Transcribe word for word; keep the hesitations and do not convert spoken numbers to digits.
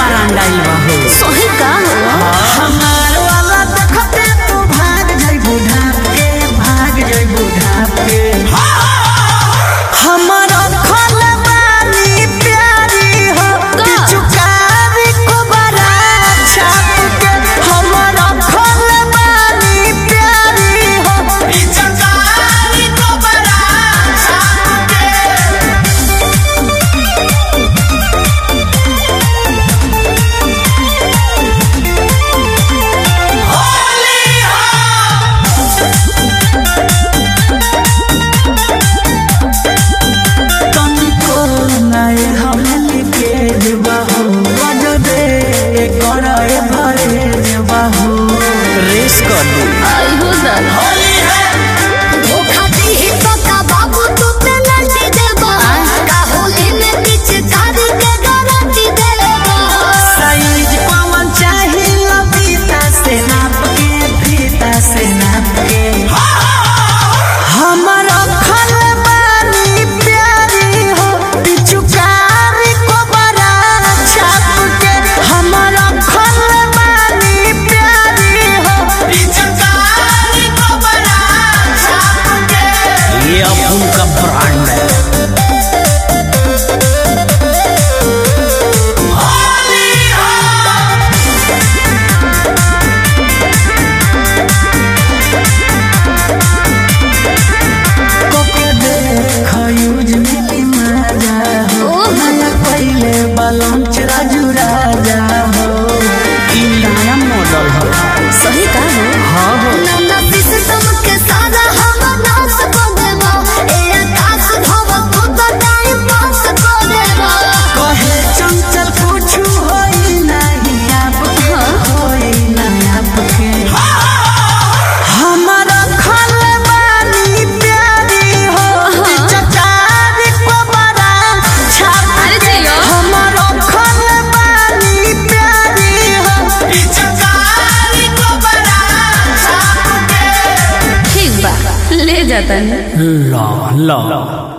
बरांडा हो सोहे का हो हमार वाला देखते तू भाग जाई बुढ़ा के भाग जाई बुढ़ा के हमारा खल बानी प्यारी हो पिचुकारी को बड़ा छाप के हमारा खल बानी प्यारी हो पिचुकारी को बड़ा छाप के रेस कर दू आई हो दल होली है धोखा दी तो का बाबू तू पेनल्टी देबा का होली में बीच कारी के गारंटी देबा साइज पवन चाहिए फीता से नाप के फीता से नाप के हमारा खल बानी प्यारी हो पिचुकारी को बड़ा छाप के हमारा खल बानी प्यारी हो पिचुकारी को बड़ा छाप के ये अपुन का ब्रांड है लॉन्च राजू राजा हो ई नया मॉडल हो सही का हो हाँ हो नन्ना सिस्टम के सारा हम नाश को देबा ए आकाश भव को तो टाइम पास को देबा कहे चंचल कुछ होई नहीं आपके होई नहीं आपके हमारा खल बानी प्यारी हो पिचकारी को बड़ा छाप अरे जियो हमारा खल बानी प्यारी हो पिचकारी को बड़ा छाप के ठीक बा ले जाता है ला ला